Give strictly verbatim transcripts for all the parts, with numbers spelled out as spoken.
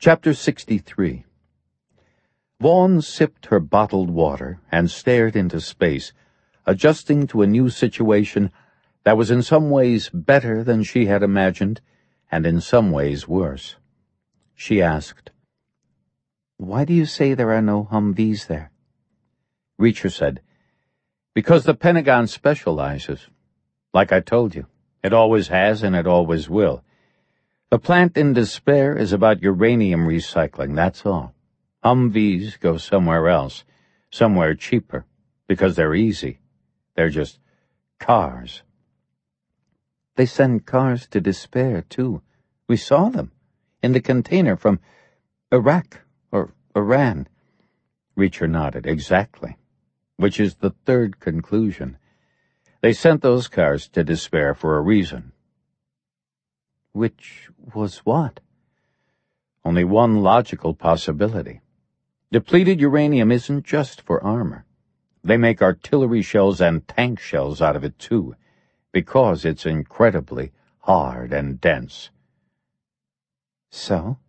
Chapter sixty-three. Vaughn sipped her bottled water and stared into space, adjusting to a new situation that was in some ways better than she had imagined, and in some ways worse. She asked, "Why do you say there are no Humvees there?" Reacher said, "Because the Pentagon specializes. Like I told you, it always has and it always will. The plant in Despair is about uranium recycling, that's all. Humvees go somewhere else, somewhere cheaper, because they're easy. They're just cars." "They send cars to Despair, too. We saw them, in the container from Iraq or Iran." Reacher nodded. "Exactly. Which is the third conclusion. They sent those cars to Despair for a reason." "Which was what?" "Only one logical possibility. Depleted uranium isn't just for armor. They make artillery shells and tank shells out of it, too, because it's incredibly hard and dense." "So?"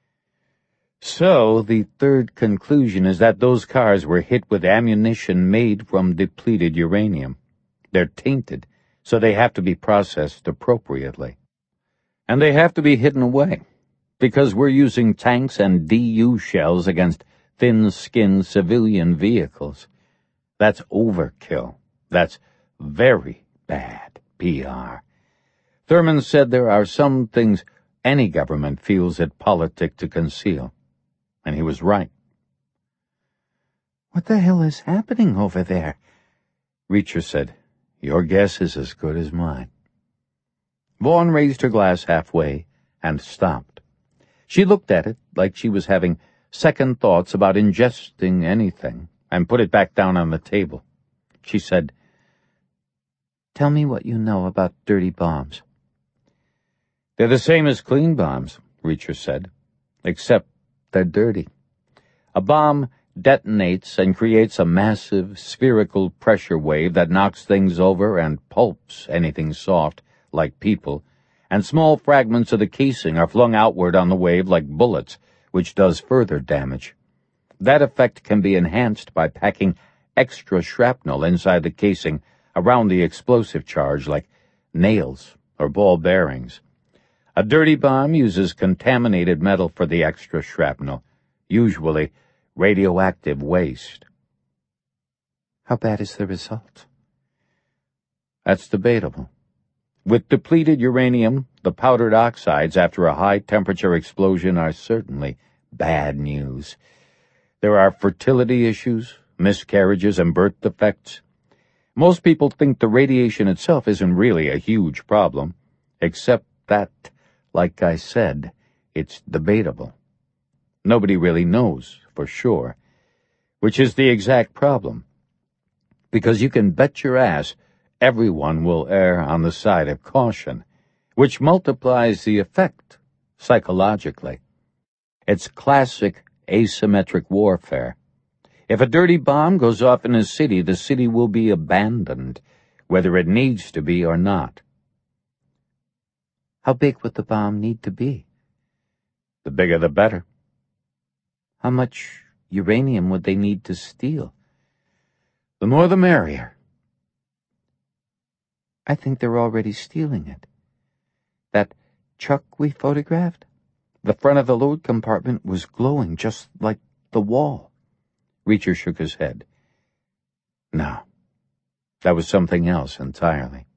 "So, the third conclusion is that those cars were hit with ammunition made from depleted uranium. They're tainted, so they have to be processed appropriately. And they have to be hidden away, because we're using tanks and D U shells against thin-skinned civilian vehicles. That's overkill. That's very bad P R. Thurman said there are some things any government feels it politic to conceal. And he was right." "What the hell is happening over there?" Reacher said, "Your guess is as good as mine." Vaughn raised her glass halfway and stopped. She looked at it like she was having second thoughts about ingesting anything, and put it back down on the table. She said, "Tell me what you know about dirty bombs." "They're the same as clean bombs," Reacher said, "except they're dirty. A bomb detonates and creates a massive spherical pressure wave that knocks things over and pulps anything soft, like people, and small fragments of the casing are flung outward on the wave like bullets, which does further damage. That effect can be enhanced by packing extra shrapnel inside the casing around the explosive charge, like nails or ball bearings. A dirty bomb uses contaminated metal for the extra shrapnel, usually radioactive waste." "How bad is the result?" "That's debatable. With depleted uranium, the powdered oxides after a high-temperature explosion are certainly bad news. There are fertility issues, miscarriages, and birth defects. Most people think the radiation itself isn't really a huge problem, except that, like I said, it's debatable. Nobody really knows for sure, which is the exact problem. Because you can bet your ass everyone will err on the side of caution, which multiplies the effect psychologically. It's classic asymmetric warfare. If a dirty bomb goes off in a city, the city will be abandoned, whether it needs to be or not." "How big would the bomb need to be?" "The bigger the better." "How much uranium would they need to steal?" "The more the merrier." "I think they're already stealing it. That truck we photographed, the front of the load compartment was glowing just like the wall." Reacher shook his head. "No, that was something else entirely."